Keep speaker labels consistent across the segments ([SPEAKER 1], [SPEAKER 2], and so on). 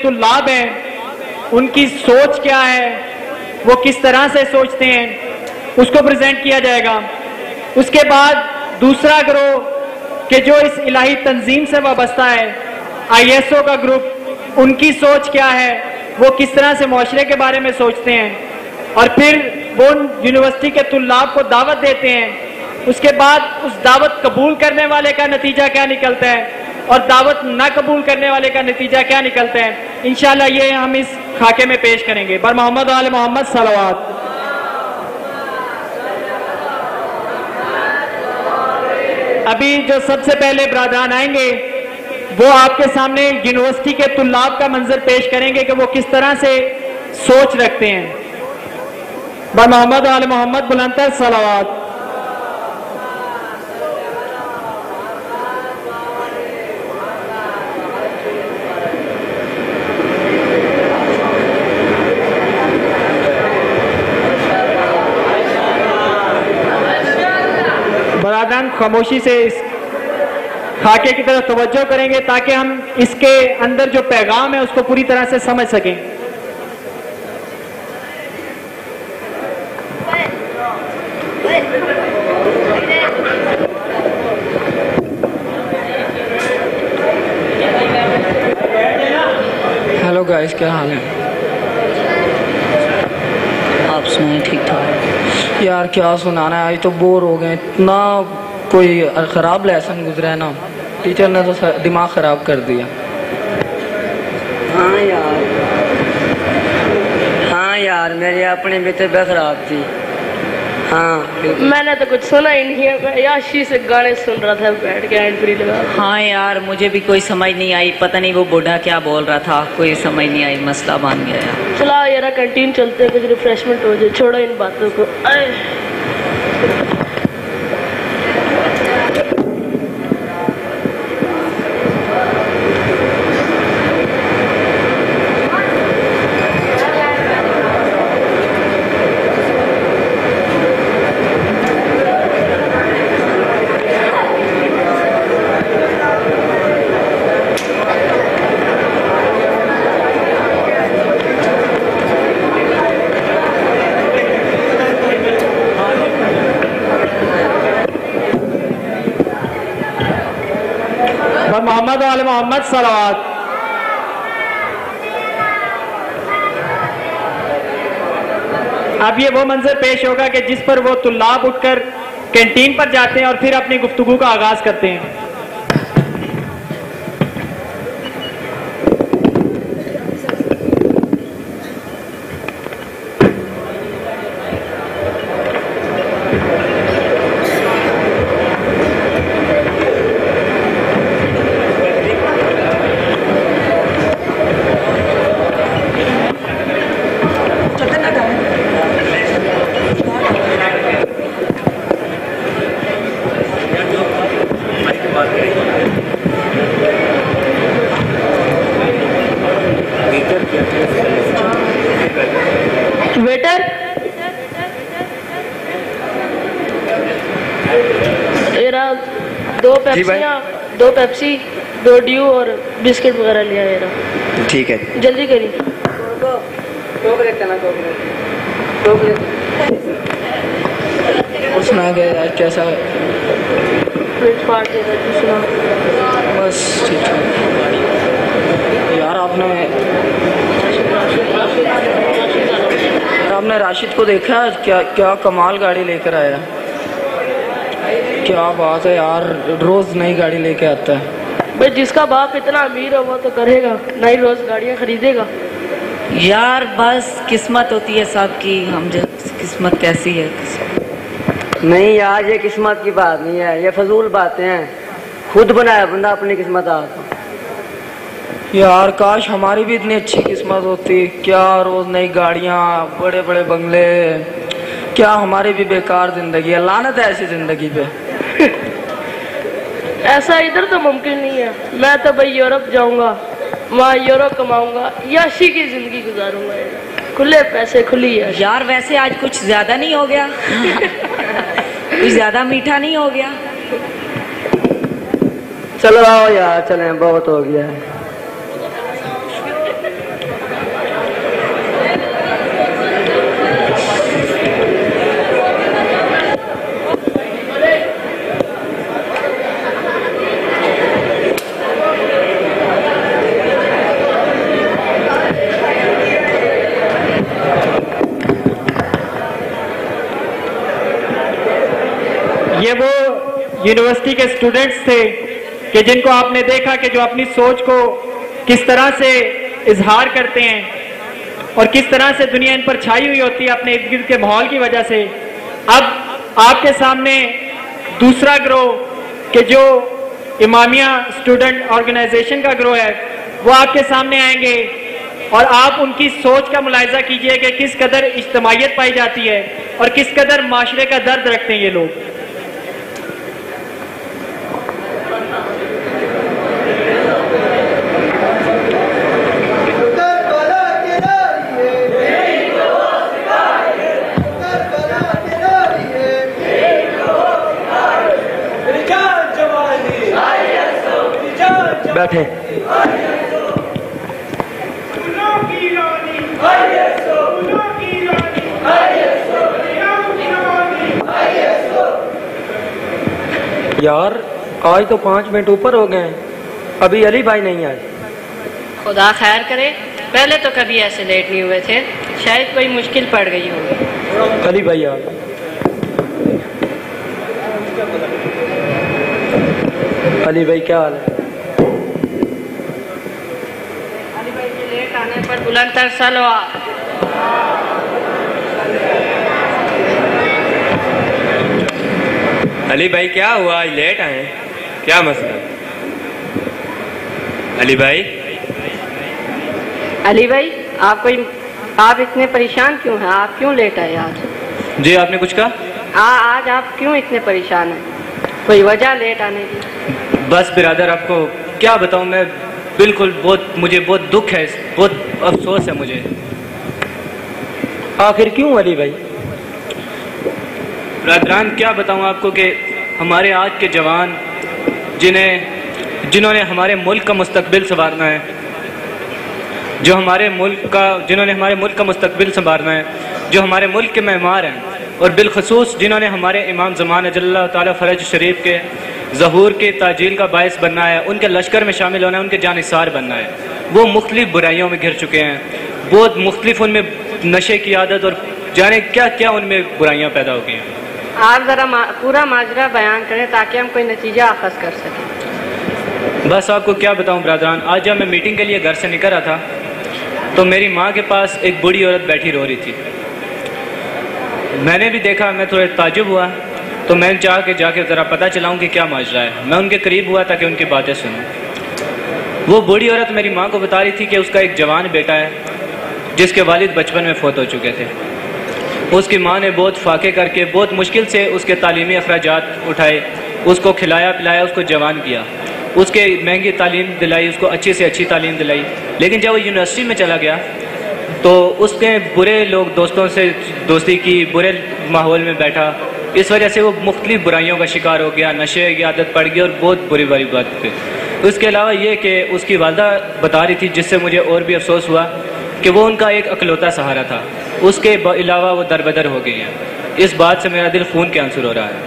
[SPEAKER 1] तुल्लाब हैं उनकी सोच क्या है, वो किस तरह से सोचते हैं, उसको प्रेजेंट किया जाएगा। उसके बाद दूसरा ग्रोह कि जो इस इलाही तंजीम से वाबस्ता है, ISO का ग्रुप, उनकी सोच क्या है, वो किस तरह से माशरे के बारे में सोचते हैं, और फिर वो यूनिवर्सिटी के तुल्लाब को दावत देते हैं। उसके बाद उस दावत कबूल करने वाले का नतीजा क्या निकलता है और दावत ना कबूल करने वाले का नतीजा क्या निकलता है, इंशाल्लाह ये हम इस खाके में पेश करेंगे। बर मोहम्मद वाले मोहम्मद सलावत। अभी जो सबसे पहले ब्रादरान आएंगे वो आपके सामने यूनिवर्सिटी के तुल्लाब का मंजर पेश करेंगे कि वो किस तरह से सोच रखते हैं। बर मोहम्मद वाले मोहम्मद बुलंदतर सलावत। बरादरान खामोशी से इस खाके की तरफ तवज्जो करेंगे ताकि हम इसके अंदर जो पैगाम है उसको पूरी तरह से समझ सकें।
[SPEAKER 2] हेलो गाइस, क्या हाल है?
[SPEAKER 3] आप सुनाए? ठीक ठाक
[SPEAKER 2] यार क्या सुनाना है, आज तो बोर हो गए। इतना कोई ख़राब लेसन गुजरा है ना, टीचर ने तो दिमाग ख़राब कर दिया।
[SPEAKER 3] हाँ यार मेरी अपनी भी तबीयत खराब थी। हाँ
[SPEAKER 4] मैंने तो कुछ सुना ही नहीं है, मैं याशी से गाने सुन रहा था बैठ के हैंड फ्री लगा।
[SPEAKER 5] हाँ यार मुझे भी कोई समझ नहीं आई, पता नहीं वो बूढ़ा क्या बोल रहा था, कोई समझ नहीं आई, मसला बन गया यार।
[SPEAKER 4] चला यार कैंटीन चलते हैं, कुछ रिफ्रेशमेंट हो जाए, छोड़ो इन बातों को।
[SPEAKER 1] मोहम्मद वाले मोहम्मद सलावत। अब ये वो मंजर पेश होगा कि जिस पर वो तुल्लाब उठकर कैंटीन पर जाते हैं और फिर अपनी गुफ्तगू का आगाज करते हैं।
[SPEAKER 4] वेटर मेरा दो पेप्सी, दो ड्यू और बिस्किट वगैरह लिया मेरा।
[SPEAKER 3] ठीक है,
[SPEAKER 4] जल्दी करिए।
[SPEAKER 2] सुना गया यार, कैसा है? बस ठीक है यार। आपने राशिद को देखा? क्या कमाल गाड़ी लेकर आया। क्या बात है यार, रोज नई गाड़ी लेके आता है।
[SPEAKER 4] भाई जिसका बाप इतना अमीर है वो तो करेगा, नई रोज गाड़ियां खरीदेगा।
[SPEAKER 5] यार बस किस्मत होती है सबकी, हम जो किस्मत कैसी है।
[SPEAKER 3] नहीं यार ये किस्मत की बात नहीं है, ये फजूल बातें हैं। खुद बनाया बंदा अपनी किस्मत आप।
[SPEAKER 2] यार काश हमारी भी इतनी अच्छी किस्मत होती। क्या रोज नई गाड़ियां, बड़े बड़े बंगले, क्या हमारी भी बेकार जिंदगी है। लानत है ऐसी जिंदगी पे।
[SPEAKER 4] ऐसा इधर तो मुमकिन नहीं है। मैं तो भाई यूरोप जाऊंगा, वहाँ यूरो कमाऊंगा, याशी की जिंदगी गुजारूंगा, खुले पैसे खुली है।
[SPEAKER 5] यार वैसे आज कुछ ज्यादा नहीं हो गया? कुछ ज्यादा मीठा नहीं हो गया?
[SPEAKER 3] चलो आओ यार, चलें, बहुत हो गया है।
[SPEAKER 1] यूनिवर्सिटी के स्टूडेंट्स थे कि जिनको आपने देखा कि जो अपनी सोच को किस तरह से इजहार करते हैं और किस तरह से दुनिया इन पर छाई हुई होती है अपने इर्द गिर्द के माहौल की वजह से। अब आपके सामने दूसरा ग्रोह कि जो इमामिया स्टूडेंट ऑर्गेनाइजेशन का ग्रोह है वो आपके सामने आएंगे और आप उनकी सोच का मुलाहिजा कीजिए कि किस कदर इज्तिमाइयत पाई जाती है और किस कदर माशरे का दर्द रखते हैं ये लोग।
[SPEAKER 3] बैठे।
[SPEAKER 2] यार आज तो 5 मिनट ऊपर हो गए, अभी अली भाई नहीं आए।
[SPEAKER 4] खुदा खैर करे, पहले तो कभी ऐसे लेट नहीं हुए थे, शायद कोई मुश्किल पड़ गई होगी।
[SPEAKER 2] अली भाई आ अली भाई क्या हाल है?
[SPEAKER 4] अली भाई के लेट आने पर बुलंदतर सलवात।
[SPEAKER 6] अली भाई क्या हुआ, आज लेट आए, क्या मसला? अली भाई
[SPEAKER 4] आप इतने परेशान क्यों हैं? आप क्यों लेट आए आज?
[SPEAKER 6] जी आपने कुछ कहा?
[SPEAKER 4] आज आप क्यों इतने परेशान हैं? कोई वजह लेट आने की?
[SPEAKER 6] बस बिरादर आपको क्या बताऊं मैं, बिल्कुल मुझे बहुत दुख है, बहुत अफसोस है मुझे।
[SPEAKER 2] आखिर क्यों अली भाई?
[SPEAKER 6] ब्रादरान क्या बताऊं आपको कि हमारे आज के जवान जिन्होंने हमारे मुल्क का मुस्तकबिल संवारना है, जिन्होंने हमारे मुल्क का मुस्तकबिल संवारना है, जो हमारे मुल्क के मेहमान हैं और बिलखसूस जिन्होंने हमारे इमाम ज़मान अजल्ला ताला फ़रज शरीफ के ज़हूर के ताजील का बायस बनना है, उनके लश्कर में शामिल होना है, उनके जानिसार बनना है, वो मुख्तलिफ बुराइयों में घिर चुके हैं। बहुत मुख्तलिफ उनमें नशे की आदत और जाने क्या क्या उनमें बुराइयाँ पैदा हो गई हैं।
[SPEAKER 4] आप ज़रा पूरा माजरा बयान करें ताकि हम कोई नतीजा अखज़ कर सकें।
[SPEAKER 6] बस आपको क्या बताऊं ब्रादरान, आज जब मैं मीटिंग के लिए घर से निकल रहा था तो मेरी माँ के पास एक बूढ़ी औरत बैठी रो रही थी। मैंने भी देखा, मैं थोड़ा ताजुब हुआ, तो मैंने चाह के जाके ज़रा पता चलाऊं कि क्या माजरा है। मैं उनके करीब हुआ ताकि उनकी बातें सुनूं। वो बूढ़ी औरत मेरी माँ को बता रही थी कि उसका एक जवान बेटा है जिसके वालिद बचपन में फौत हो चुके थे। उसकी माँ ने बहुत फाके करके बहुत मुश्किल से उसके तालीमी अखराजात उठाए, उसको खिलाया पिलाया, उसको जवान किया, उसके महंगी तालीम दिलाई, उसको अच्छी से अच्छी तालीम दिलाई। लेकिन जब वो यूनिवर्सिटी में चला गया तो उसने बुरे लोग दोस्तों से दोस्ती की, बुरे माहौल में बैठा, इस वजह से वो मुख्तलिफ बुराइयों का शिकार हो गया, नशे की आदत पड़ गई और बहुत बुरी बुरी बात थी। उसके अलावा ये कि उसकी वालदा बता रही थी, जिससे मुझे और भी अफसोस हुआ कि वो उनका एक अकलौता सहारा था, उसके अलावा वो दरबदर हो गई हैं। इस बात से मेरा दिल खून के आंसू रो रहा है।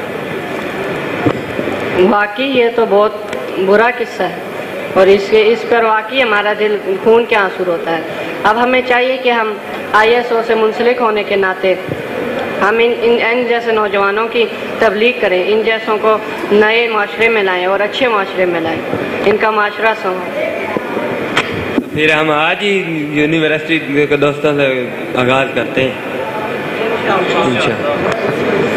[SPEAKER 4] वाकई ये तो बहुत बुरा किस्सा है और इस पर वाकई हमारा दिल खून के आंसू रोता है। अब हमें चाहिए कि हम ISO से मुंसलिक होने के नाते हम इन जैसे नौजवानों की तबलीग करें, इन जैसों को नए माशरे में लाएं और अच्छे माशरे में लाएं, इनका माशरा संभालें।
[SPEAKER 6] फिर हम आज ही यूनिवर्सिटी के दोस्तों से आगाज़ करते हैं इंशाअल्लाह।